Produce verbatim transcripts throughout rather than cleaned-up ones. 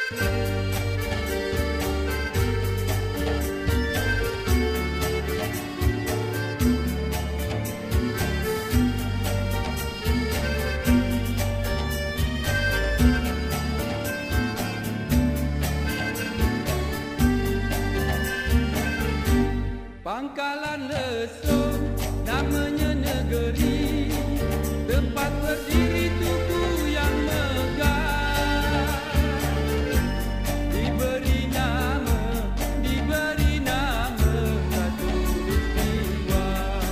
Pangkalan Lesung namanya negeri, tempat berdiri tugu yang megah. Diberi nama, diberi nama Khatulistiwa.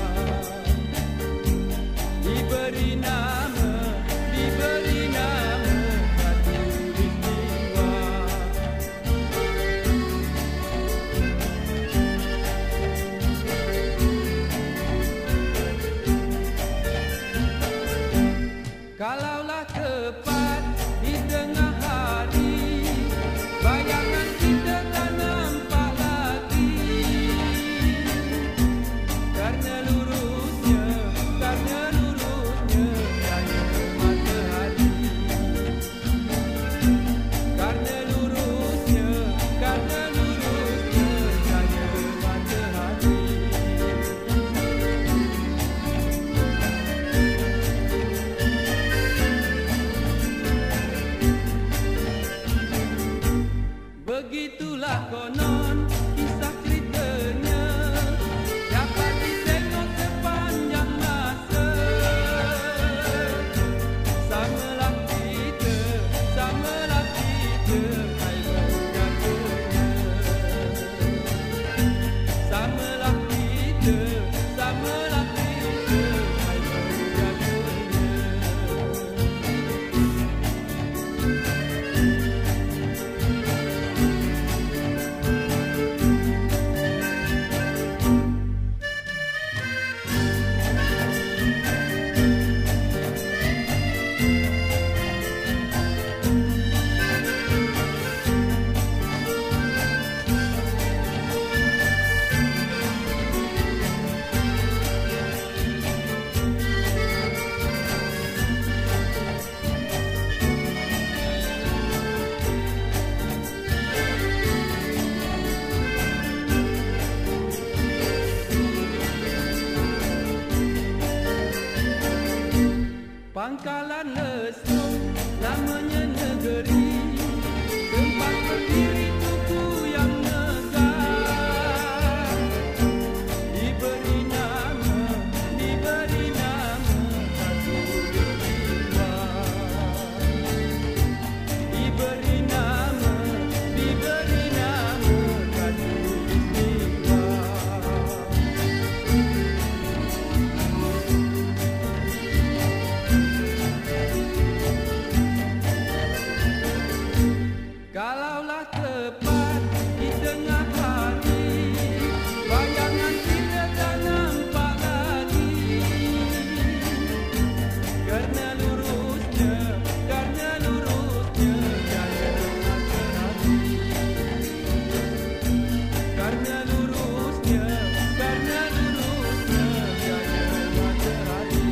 Diberi nama, diberi nama Khatulistiwa. Kalaulah tepat di tengah hari, bayangan kita tak nampak lagi. Karena lurusnya, karena lurusnya cahaya matahari. Karena lurusnya, karena lurusnya cahaya matahari. Begitulah konon kisah ceritanya, dapat ditengok sepanjang masa. Samalah kita, samalah kita, hai menjaganya. Samalah kita, samalah kita, hai menjaganya. Pangkalan Lesung namanya negeri, tempat berdiri tugu yang megah. Diberi nama, diberi nama Khatulistiwa. Diberi nama, diberi nama Khatulistiwa. Kalaulah tepat di tengah hari, bayangan kita tak nampak lagi. Karena lurusnya, karena lurusnya cahaya matahari. Karena lurusnya, karena lurusnya cahaya matahari.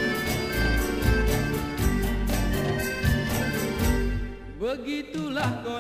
Begitulah